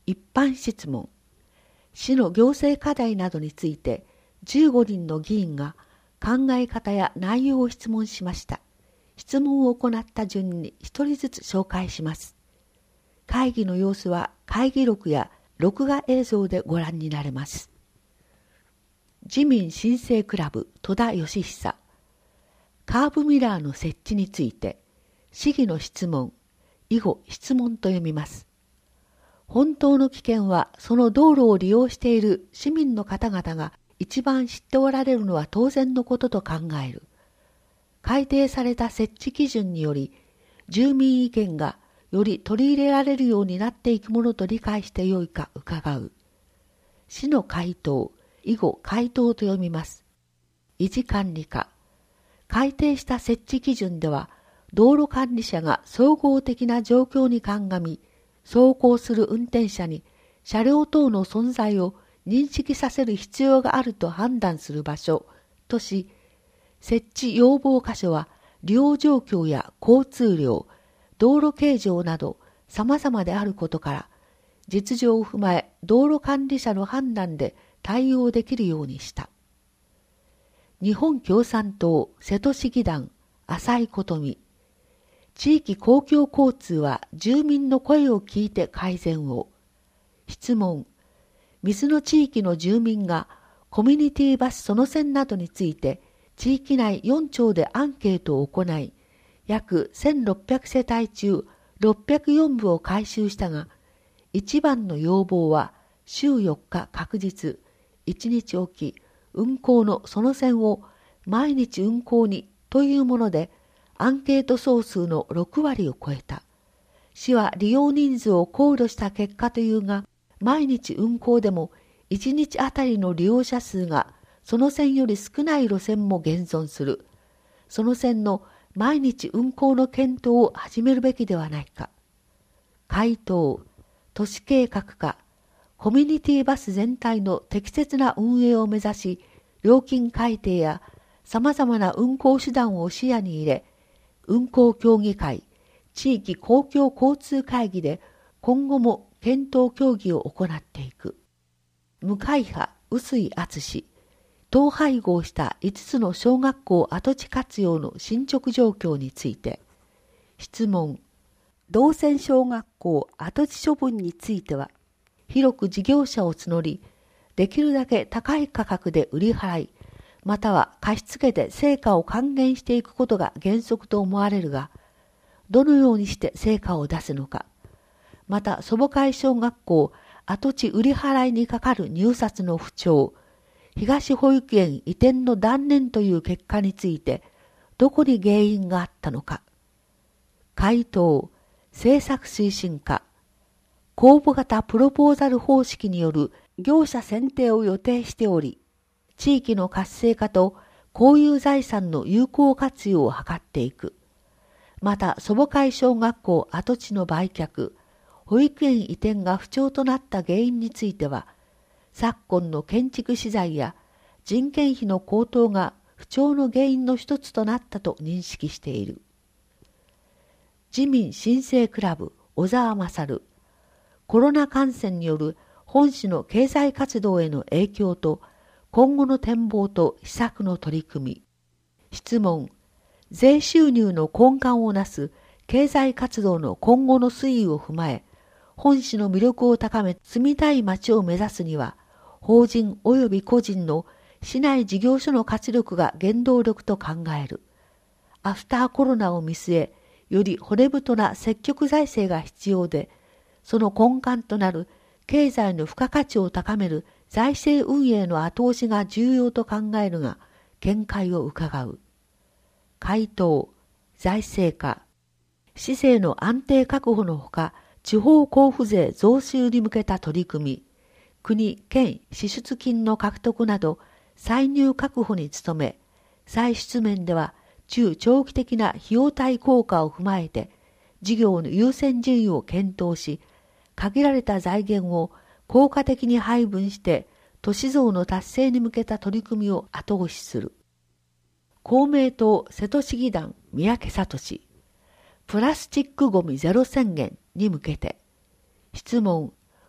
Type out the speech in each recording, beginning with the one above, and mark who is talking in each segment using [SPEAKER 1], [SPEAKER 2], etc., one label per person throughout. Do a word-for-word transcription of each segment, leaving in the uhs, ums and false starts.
[SPEAKER 1] 一般質問。市の行政課題などについてじゅうごにんの議員が考え方や内容を質問しました。質問を行った順にひとりずつ紹介します。会議の様子は会議録や録画映像でご覧になれます。自民新生クラブ戸田義久。カーブミラーの設置について、市議の質問、以後質問と読みます。本当の危険はその道路を利用している市民の方々が一番知っておられるのは当然のことと考える。改定された設置基準により、住民意見がより取り入れられるようになっていくものと理解してよいか伺う。市の回答、以後回答と読みます。維持管理課。改定した設置基準では、道路管理者が総合的な状況に鑑み、走行する運転者に車両等の存在を認識させる必要があると判断する場所とし、設置要望箇所は利用状況や交通量、道路形状など様々であることから、実情を踏まえ道路管理者の判断で対応できるようにした。日本共産党瀬戸市議団浅井琴美。地域公共交通は住民の声を聞いて改善を。質問。水の地域の住民がコミュニティバスその線などについて地域内よん町でアンケートを行い、約せんろっぴゃくせたい中ろっぴゃくよんぶを回収したが、一番の要望は週よっか確実、いちにちおき運行のその線を毎日運行にというもので、アンケート総数のろくわりを超えた。市は利用人数を考慮した結果というが、毎日運行でもいちにちあたりの利用者数がその線より少ない路線も現存する。その線の毎日運行の検討を始めるべきではないか。回答、都市計画課、コミュニティバス全体の適切な運営を目指し、料金改定や様々な運行手段を視野に入れ、運行協議会、地域公共交通会議で今後も検討協議を行っていく。無会派臼井敦。統廃合したいつつの小学校跡地活用の進捗状況について。質問。同線小学校跡地処分については、広く事業者を募り、できるだけ高い価格で売り払い、または貸し付けて成果を還元していくことが原則と思われるが、どのようにして成果を出すのか、また祖母会小学校跡地売り払いにかかる入札の不調、東保育園移転の断念という結果について、どこに原因があったのか。回答、政策推進課、公募型プロポーザル方式による業者選定を予定しており、地域の活性化と公有財産の有効活用を図っていく。また、祖母会小学校跡地の売却、保育園移転が不調となった原因については、昨今の建築資材や人件費の高騰が不調の原因の一つとなったと認識している。自民新生クラブ小沢勝。コロナ感染による本市の経済活動への影響と今後の展望と施策の取り組み。質問。税収入の根幹をなす経済活動の今後の推移を踏まえ、本市の魅力を高め住みたい街を目指すには、法人及び個人の市内事業所の活力が原動力と考える。アフターコロナを見据え、より骨太な積極財政が必要で、その根幹となる経済の付加価値を高める財政運営の後押しが重要と考えるが、見解を伺う。回答、財政課。市政の安定確保のほか、地方交付税増収に向けた取り組み、国・県支出金の獲得など、歳入確保に努め、歳出面では中長期的な費用対効果を踏まえて、事業の優先順位を検討し、限られた財源を効果的に配分して、都市像の達成に向けた取り組みを後押しする。公明党瀬戸市議団三宅聡。プラスチックごみゼロ宣言に向けて。質問。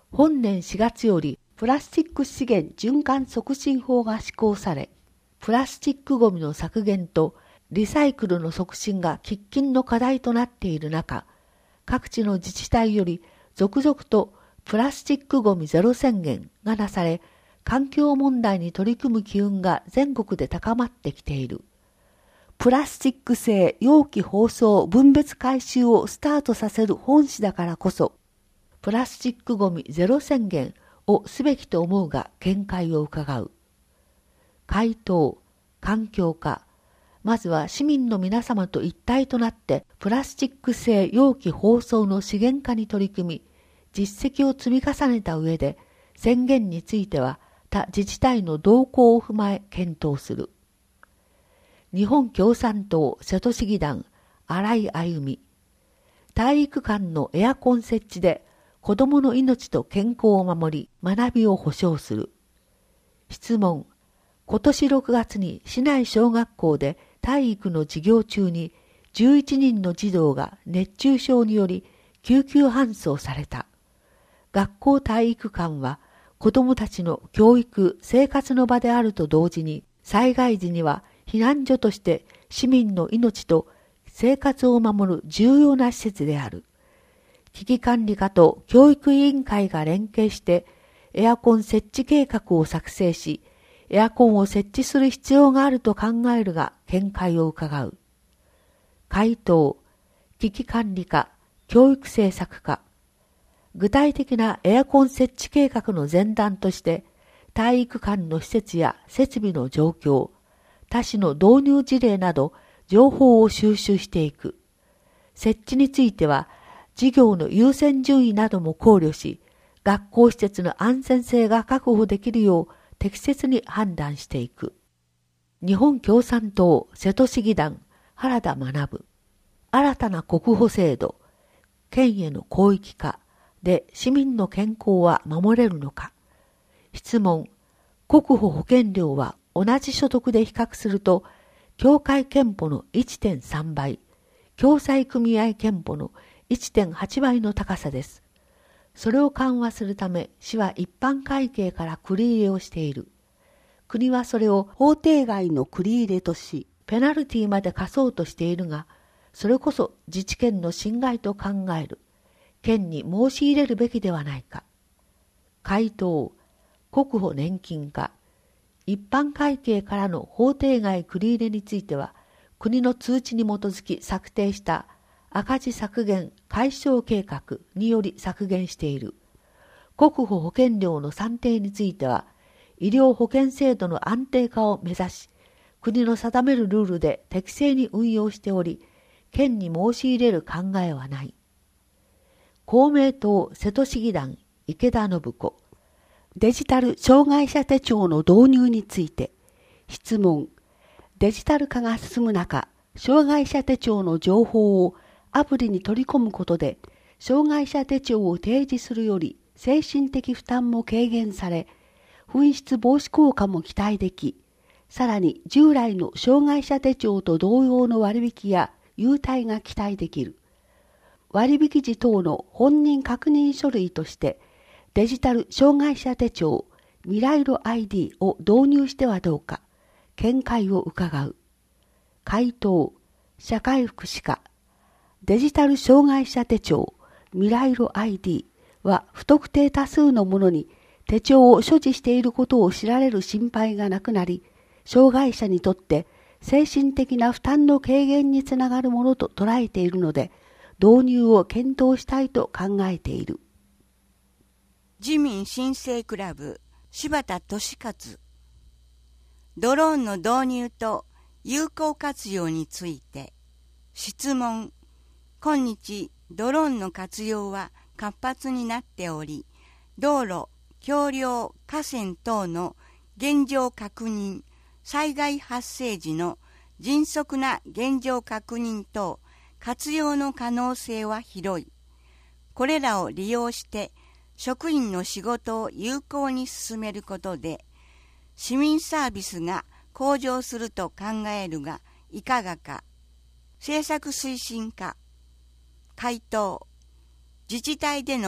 [SPEAKER 1] 本年しがつよりプラスチック資源循環促進法が施行され、プラスチックごみの削減とリサイクルの促進が喫緊の課題となっている中、各地の自治体より続々とプラスチックごみゼロ宣言がなされ、環境問題に取り組む機運が全国で高まってきている。プラスチック製容器包装分別回収をスタートさせる本誌だからこそ、プラスチックごみゼロ宣言をすべきと思うが見解を伺う。回答、環境課、まずは市民の皆様と一体となってプラスチック製容器包装の資源化に取り組み、実績を積み重ねた上で宣言については他自治体の動向を踏まえ検討する。日本共産党瀬戸市議団新井歩美、体育館のエアコン設置で子どもの命と健康を守り学びを保障する。質問、今年ろくがつに市内小学校で体育の授業中にじゅういちにんの児童が熱中症により救急搬送された。学校体育館は子どもたちの教育・生活の場であると同時に、災害時には避難所として市民の命と生活を守る重要な施設である。危機管理課と教育委員会が連携してエアコン設置計画を作成し、エアコンを設置する必要があると考えるが見解を伺う。回答、危機管理課、教育政策課。具体的なエアコン設置計画の前段として、体育館の施設や設備の状況、他市の導入事例など情報を収集していく。設置については、事業の優先順位なども考慮し、学校施設の安全性が確保できるよう適切に判断していく。日本共産党瀬戸市議団原田学、新たな国保制度、県への広域化で市民の健康は守れるのか。質問、国保保険料は同じ所得で比較すると、協会健保の いってんさんばい、共済組合健保の いってんはちばいの高さです。それを緩和するため、市は一般会計から繰り入れをしている。国はそれを法定外の繰り入れとし、ペナルティまで課そうとしているが、それこそ自治権の侵害と考える。県に申し入れるべきではないか。回答、国保年金課。一般会計からの法定外繰り入れについては、国の通知に基づき策定した赤字削減解消計画により削減している。国保保険料の算定については、医療保険制度の安定化を目指し、国の定めるルールで適正に運用しており、県に申し入れる考えはない。公明党瀬戸市議団池田信子、デジタル障害者手帳の導入について、質問、デジタル化が進む中、障害者手帳の情報をアプリに取り込むことで、障害者手帳を提示するより精神的負担も軽減され、紛失防止効果も期待でき、さらに従来の障害者手帳と同様の割引や優待が期待できる。割引時等の本人確認書類として、デジタル障害者手帳未来路 アイディー を導入してはどうか、見解を伺う。回答、社会福祉課。デジタル障害者手帳未来路 アイディー は不特定多数の者に手帳を所持していることを知られる心配がなくなり、障害者にとって精神的な負担の軽減につながるものと捉えているので、導入を検討したいと考えている。
[SPEAKER 2] 自民新生クラブ柴田俊勝、ドローンの導入と有効活用について。質問、今日ドローンの活用は活発になっており、道路、橋梁、河川等の現状確認、災害発生時の迅速な現状確認等活用の可能性は広い。これらを利用して職員の仕事を有効に進めることで、市民サービスが向上すると考えるがいかがか。政策推進課。回答、自治体での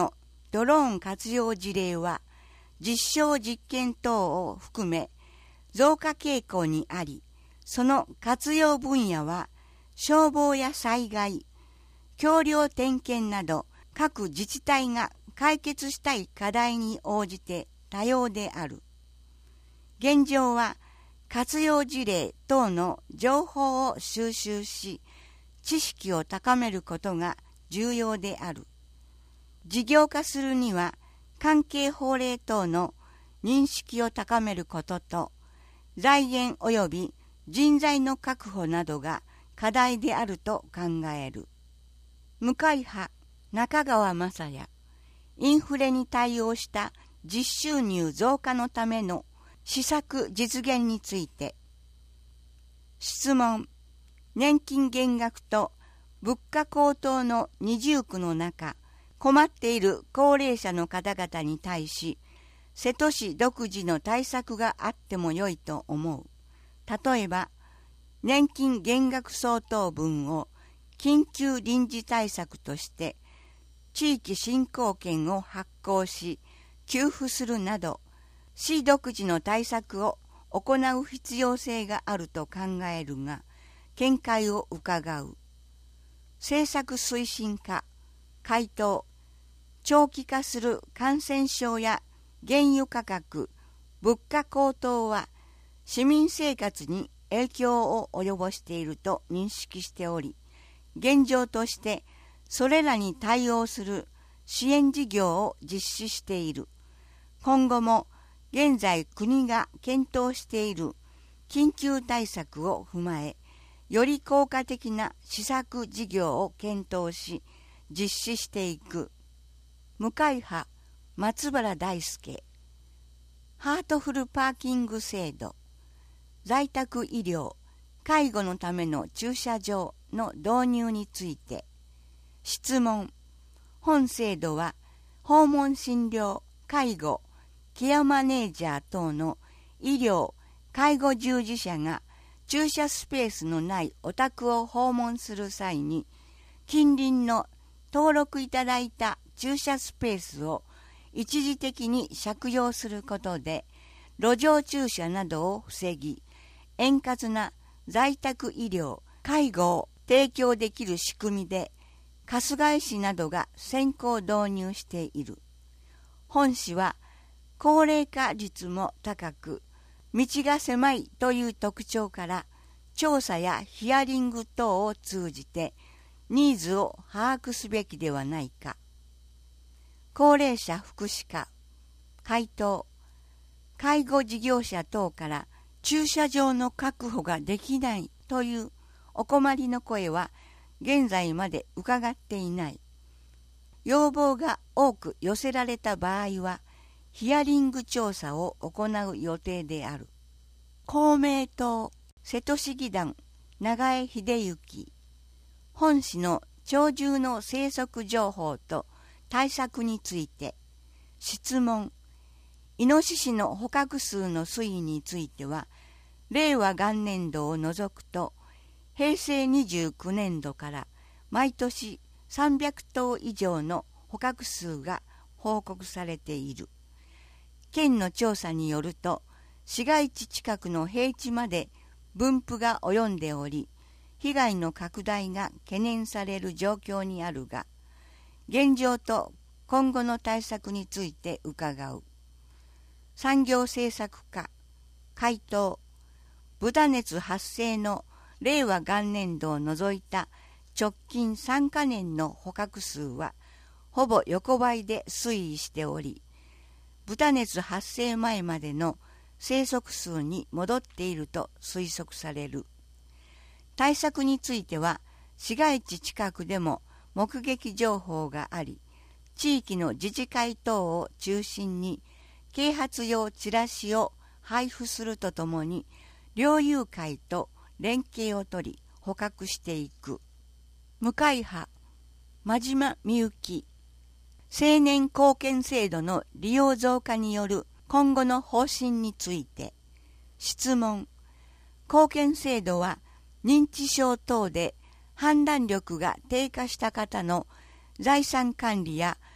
[SPEAKER 2] ドローン活用事例は実証実験等を含め増加傾向にあり、その活用分野は消防や災害、橋梁点検など各自治体が解決したい課題に応じて多様である。現状は活用事例等の情報を収集し、知識を高めることが重要である。事業化するには関係法令等の認識を高めることと、財源及び人材の確保などが課題であると考える。向井派中川雅也、インフレに対応した実収入増加のための施策実現について。質問。年金減額と物価高騰の二重苦の中、困っている高齢者の方々に対し、瀬戸市独自の対策があってもよいと思う。例えば、年金減額相当分を緊急臨時対策として、地域振興券を発行し、給付するなど、市独自の対策を行う必要性があると考えるが、見解を伺う。政策推進課、回答。長期化する感染症や原油価格、物価高騰は市民生活に影響を及ぼしていると認識しており、現状としてそれらに対応する支援事業を実施している。今後も現在国が検討している緊急対策を踏まえ、より効果的な施策事業を検討し、実施していく。向井派松原大輔、ハートフルパーキング制度、在宅医療、介護のための駐車場の導入について。質問。本制度は訪問診療、介護、ケアマネージャー等の医療、介護従事者が駐車スペースのないお宅を訪問する際に、近隣の登録いただいた駐車スペースを一時的に借用することで、路上駐車などを防ぎ、円滑な在宅医療、介護を提供できる仕組みで、春日井市などが先行導入している。本市は高齢化率も高く、道が狭いという特徴から、調査やヒアリング等を通じて、ニーズを把握すべきではないか。高齢者福祉課、回答。介護事業者等から駐車場の確保ができないというお困りの声は現在まで伺っていない。要望が多く寄せられた場合はヒアリング調査を行う予定である。公明党瀬戸市議団長江秀幸、本市の鳥獣の生息情報と対策について。質問。イノシシの捕獲数の推移については、令和元年度を除くと、平成にじゅうきゅうねんどから毎年さんびゃくとう以上の捕獲数が報告されている。県の調査によると、市街地近くの平地まで分布が及んでおり、被害の拡大が懸念される状況にあるが、現状と今後の対策について伺う。産業政策課、回答。豚熱発生の令和元年度を除いた直近さんかねんの捕獲数は、ほぼ横ばいで推移しており、豚熱発生前までの生息数に戻っていると推測される。対策については、市街地近くでも目撃情報があり、地域の自治会等を中心に啓発用チラシを配布するとともに、猟友会と連携を取り捕獲していく。向井派真島みゆき、青年貢献制度の利用増加による今後の方針について。質問。貢献制度は認知症等で判断力が低下した方の財産管理や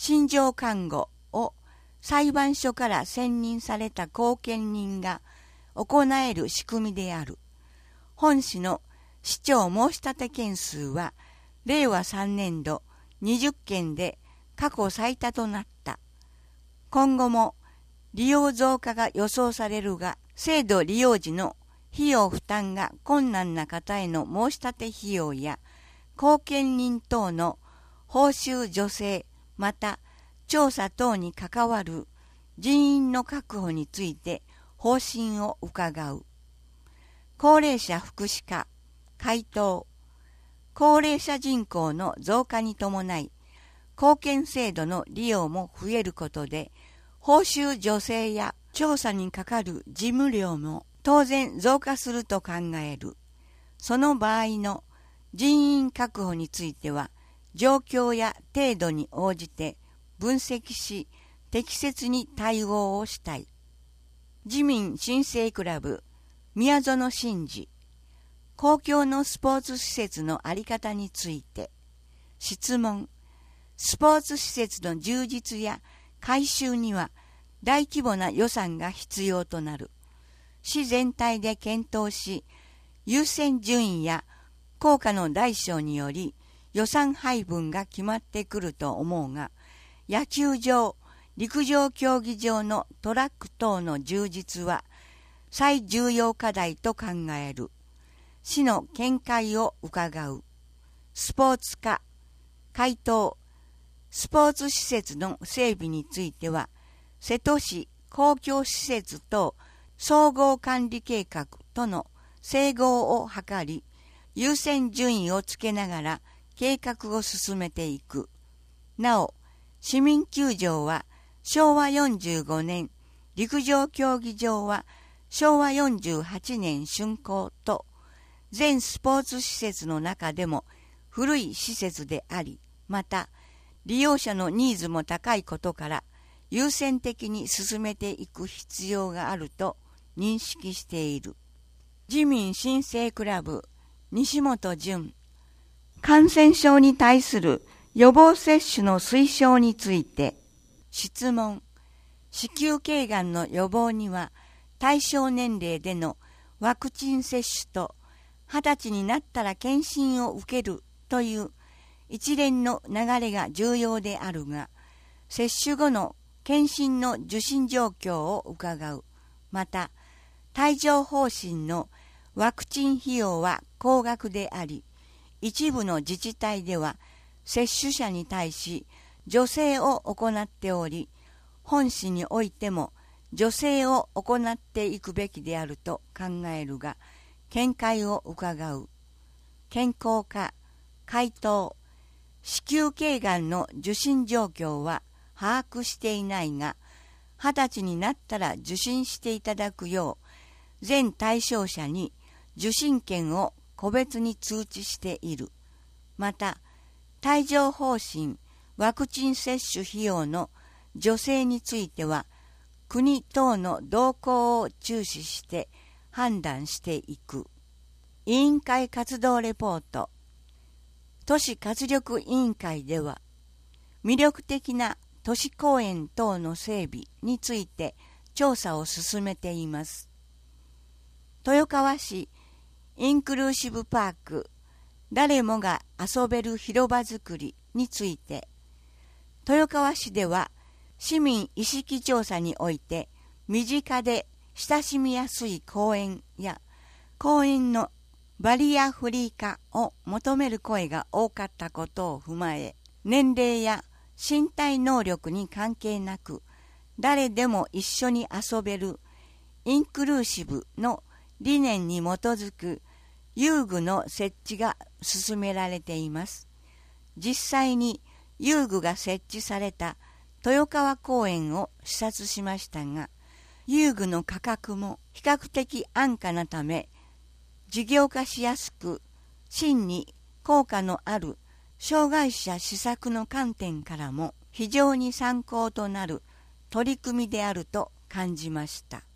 [SPEAKER 2] 心情看護を裁判所から選任された後見人が行える仕組みである。本市の市長申立件数はれいわさんねんどにじゅっけんで過去最多となった。今後も利用増加が予想されるが、制度利用時の費用負担が困難な方への申し立て費用や後見人等の報酬助成、また調査等に関わる人員の確保について方針を伺う。高齢者福祉課回答。高齢者人口の増加に伴い、後見制度の利用も増えることで、報酬助成や調査にかかる事務料も当然増加すると考える。その場合の人員確保については、状況や程度に応じて分析し、適切に対応をしたい。自民新生クラブ宮園真司。公共のスポーツ施設の在り方について。質問。スポーツ施設の充実や改修には大規模な予算が必要となる。市全体で検討し、優先順位や効果の大小により予算配分が決まってくると思うが、野球場、陸上競技場のトラック等の充実は最重要課題と考える。市の見解を伺う。スポーツ課回答。スポーツ施設の整備については、瀬戸市公共施設と総合管理計画との整合を図り、優先順位をつけながら計画を進めていく。なお、市民球場はしょうわよんじゅうごねん、陸上競技場はしょうわよんじゅうはちねん竣工と、全スポーツ施設の中でも古い施設であり、また、利用者のニーズも高いことから優先的に進めていく必要があると認識している。自民新生クラブ西本淳。感染症に対する予防接種の推奨について。質問。子宮頸がんの予防には対象年齢でのワクチン接種とはたちになったら検診を受けるという一連の流れが重要であるが、接種後の検診の受診状況を伺う。また、帯状疱疹のワクチン費用は高額であり、一部の自治体では接種者に対し助成を行っており、本市においても助成を行っていくべきであると考えるが、見解を伺う。健康課回答。子宮頸がんの受診状況は把握していないが、はたちになったら受診していただくよう、全対象者に受診券を個別に通知している。また、帯状疱疹ワクチン接種費用の助成については、国等の動向を注視して判断していく。委員会活動レポート。都市活力委員会では、魅力的な都市公園等の整備について調査を進めています。豊川市インクルーシブパーク、誰もが遊べる広場づくりについて、豊川市では市民意識調査において、身近で親しみやすい公園や公園のバリアフリー化を求める声が多かったことを踏まえ、年齢や身体能力に関係なく、誰でも一緒に遊べるインクルーシブの理念に基づく遊具の設置が進められています。実際に遊具が設置された豊川公園を視察しましたが、遊具の価格も比較的安価なため、事業化しやすく、真に効果のある障害者施策の観点からも非常に参考となる取り組みであると感じました。